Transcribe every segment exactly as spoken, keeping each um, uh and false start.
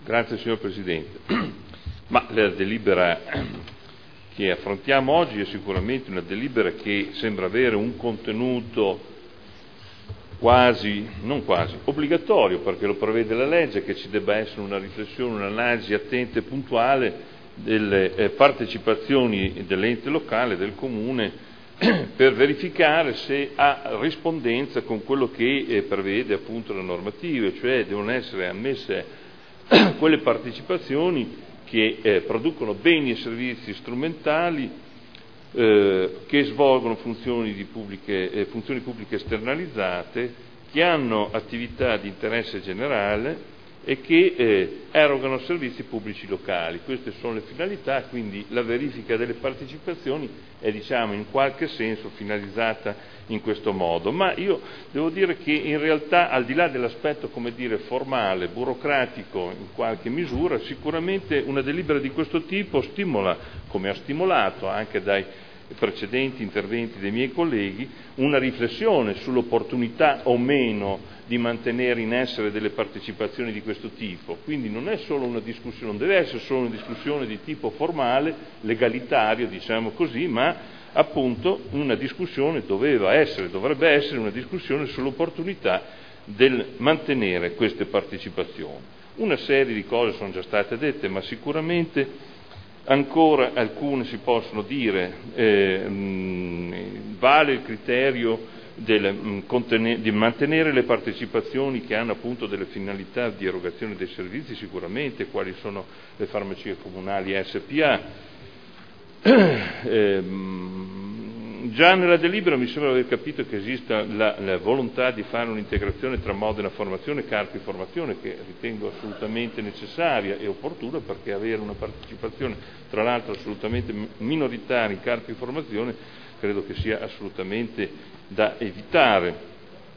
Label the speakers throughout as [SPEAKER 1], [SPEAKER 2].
[SPEAKER 1] Grazie signor Presidente. Ma la delibera che affrontiamo oggi è sicuramente una delibera che sembra avere un contenuto quasi, non quasi, obbligatorio, perché lo prevede la legge, che ci debba essere una riflessione, un'analisi attenta e puntuale delle eh, partecipazioni dell'ente locale, del comune, per verificare se ha rispondenza con quello che eh, prevede appunto la normativa, cioè devono essere ammesse quelle partecipazioni che eh, producono beni e servizi strumentali, eh, che svolgono funzioni, di pubbliche, eh, funzioni pubbliche esternalizzate, che hanno attività di interesse generale e che eh, erogano servizi pubblici locali. Queste sono le finalità, quindi la verifica delle partecipazioni è, diciamo, in qualche senso finalizzata in questo modo. Ma io devo dire che in realtà, al di là dell'aspetto, come dire, formale, burocratico in qualche misura, sicuramente una delibera di questo tipo stimola, come ha stimolato anche dai precedenti interventi dei miei colleghi, una riflessione sull'opportunità o meno di mantenere in essere delle partecipazioni di questo tipo. Quindi non è solo una discussione, non deve essere solo una discussione di tipo formale, legalitario, diciamo così, ma appunto una discussione doveva essere, dovrebbe essere una discussione sull'opportunità del mantenere queste partecipazioni. Una serie di cose sono già state dette, ma sicuramente ancora alcune si possono dire. Eh, mh, vale il criterio del, mh, contene- di mantenere le partecipazioni che hanno appunto delle finalità di erogazione dei servizi, sicuramente, quali sono le farmacie comunali S P A. Eh, già nella delibera mi sembra aver capito che esista la, la volontà di fare un'integrazione tra Modena Formazione e Carpi Formazione, che ritengo assolutamente necessaria e opportuna, perché avere una partecipazione, tra l'altro assolutamente minoritaria, in Carpi Formazione credo che sia assolutamente da evitare.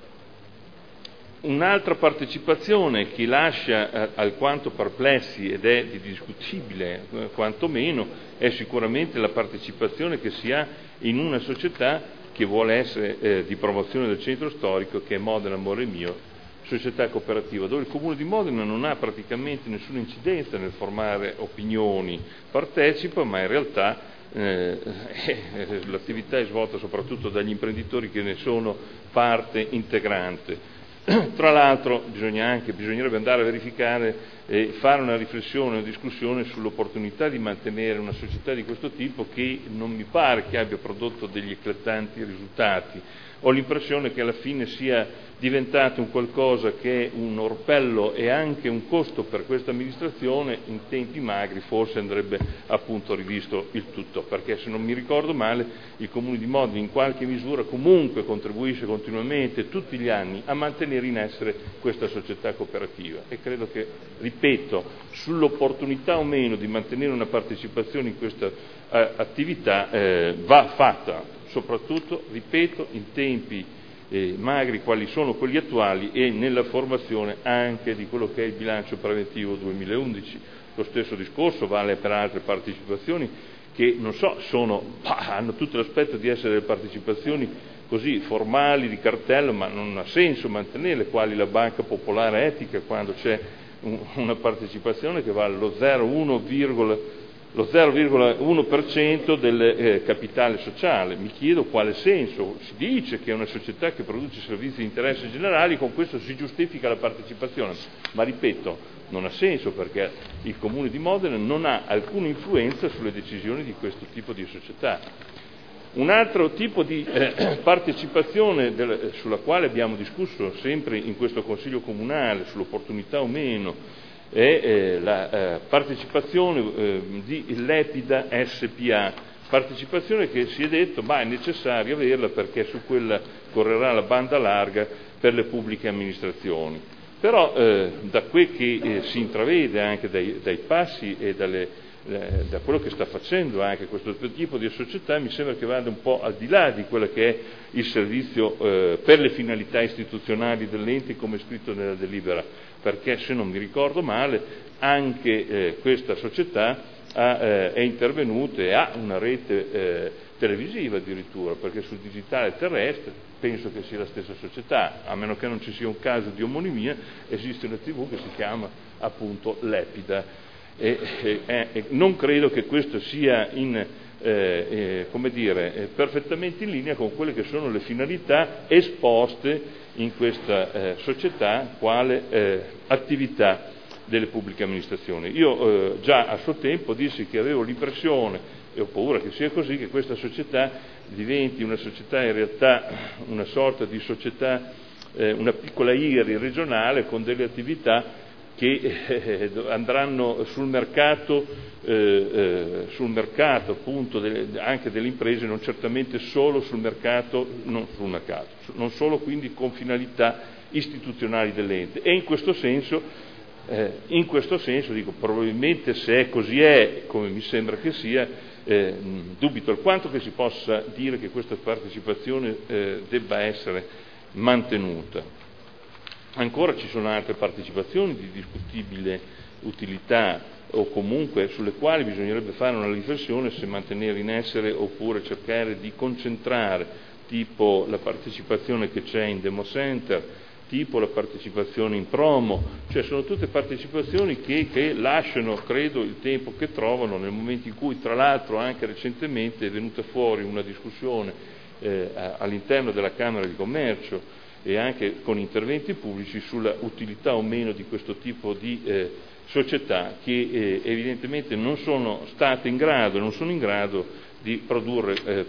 [SPEAKER 1] Un'altra partecipazione che lascia eh, alquanto perplessi ed è di discutibile eh, quantomeno è sicuramente la partecipazione che si ha in una società che vuole essere eh, di promozione del centro storico, che è Modena Amore Mio, società cooperativa, dove il Comune di Modena non ha praticamente nessuna incidenza nel formare opinioni, partecipa, ma in realtà eh, eh, l'attività è svolta soprattutto dagli imprenditori che ne sono parte integrante. Tra l'altro bisogna anche, bisognerebbe andare a verificare e eh, fare una riflessione, una discussione sull'opportunità di mantenere una società di questo tipo, che non mi pare che abbia prodotto degli eclatanti risultati. Ho l'impressione che alla fine sia diventato un qualcosa che è un orpello e anche un costo per questa amministrazione. In tempi magri forse andrebbe appunto rivisto il tutto, perché se non mi ricordo male il Comune di Modena in qualche misura comunque contribuisce continuamente tutti gli anni a mantenere in essere questa società cooperativa, e credo che, ripeto, sull'opportunità o meno di mantenere una partecipazione in questa eh, attività eh, va fatta, soprattutto, ripeto, in tempi eh, magri quali sono quelli attuali e nella formazione anche di quello che è il bilancio preventivo duemilaundici. Lo stesso discorso vale per altre partecipazioni che, non so, sono, hanno tutto l'aspetto di essere delle partecipazioni così formali, di cartello, ma non ha senso mantenerle, quali la Banca Popolare Etica, quando c'è un, una partecipazione che vale lo zero virgola uno per cento del eh, capitale sociale. Mi chiedo quale senso. Si dice che è una società che produce servizi di interesse generale, con questo si giustifica la partecipazione, ma ripeto, non ha senso, perché il Comune di Modena non ha alcuna influenza sulle decisioni di questo tipo di società. Un altro tipo di eh, partecipazione del, sulla quale abbiamo discusso sempre in questo Consiglio Comunale, sull'opportunità o meno, è eh, la eh, partecipazione eh, di Lepida S P A, partecipazione che si è detto ma è necessario averla perché su quella correrà la banda larga per le pubbliche amministrazioni. Però eh, da quel che eh, si intravede anche dai, dai passi e dalle da quello che sta facendo anche questo tipo di società, mi sembra che vada un po' al di là di quello che è il servizio eh, per le finalità istituzionali dell'ente, come scritto nella delibera, perché se non mi ricordo male anche eh, questa società ha, eh, è intervenuta e ha una rete eh, televisiva addirittura, perché sul digitale terrestre penso che sia la stessa società, a meno che non ci sia un caso di omonimia. Esiste una tivù che si chiama appunto Lepida, e, e, e non credo che questo sia in, eh, eh, come dire, eh, perfettamente in linea con quelle che sono le finalità esposte in questa eh, società quale eh, attività delle pubbliche amministrazioni. Io eh, già a suo tempo dissi che avevo l'impressione, e ho paura che sia così, che questa società diventi una società, in realtà una sorta di società, eh, una piccola I R I regionale con delle attività che eh, andranno sul mercato, eh, eh, sul mercato appunto delle, anche delle imprese, non certamente solo sul mercato, non sul mercato, non solo quindi con finalità istituzionali dell'ente. E in questo senso, eh, in questo senso dico, probabilmente se è così è, come mi sembra che sia, eh, dubito alquanto che si possa dire che questa partecipazione eh, debba essere mantenuta. Ancora ci sono altre partecipazioni di discutibile utilità, o comunque sulle quali bisognerebbe fare una riflessione se mantenere in essere oppure cercare di concentrare, tipo la partecipazione che c'è in Demo Center, tipo la partecipazione in Promo, cioè sono tutte partecipazioni che, che lasciano, credo, il tempo che trovano nel momento in cui, tra l'altro, anche recentemente è venuta fuori una discussione eh, all'interno della Camera di Commercio e anche con interventi pubblici sulla utilità o meno di questo tipo di eh, società che eh, evidentemente non sono state in grado, non sono in grado di produrre eh,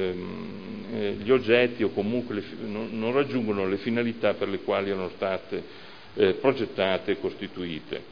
[SPEAKER 1] eh, gli oggetti, o comunque le, non, non raggiungono le finalità per le quali erano state eh, progettate e costituite.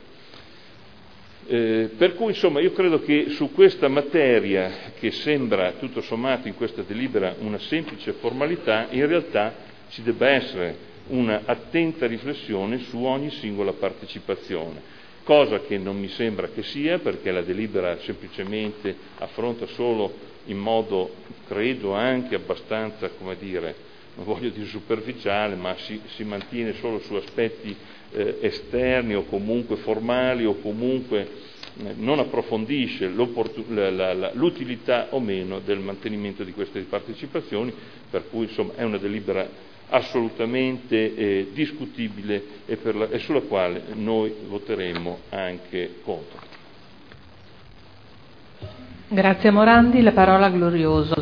[SPEAKER 1] Eh, per cui insomma io credo che su questa materia, che sembra tutto sommato in questa delibera una semplice formalità, in realtà ci debba essere una attenta riflessione su ogni singola partecipazione, cosa che non mi sembra che sia, perché la delibera semplicemente affronta solo in modo, credo anche abbastanza, come dire, non voglio dire superficiale, ma si, si mantiene solo su aspetti eh, esterni o comunque formali, o comunque eh, non approfondisce la, la, la, l'utilità o meno del mantenimento di queste partecipazioni, per cui insomma è una delibera assolutamente eh, discutibile e, per la, e sulla quale noi voteremo anche contro.
[SPEAKER 2] Grazie Morandi, la parola a Glorioso.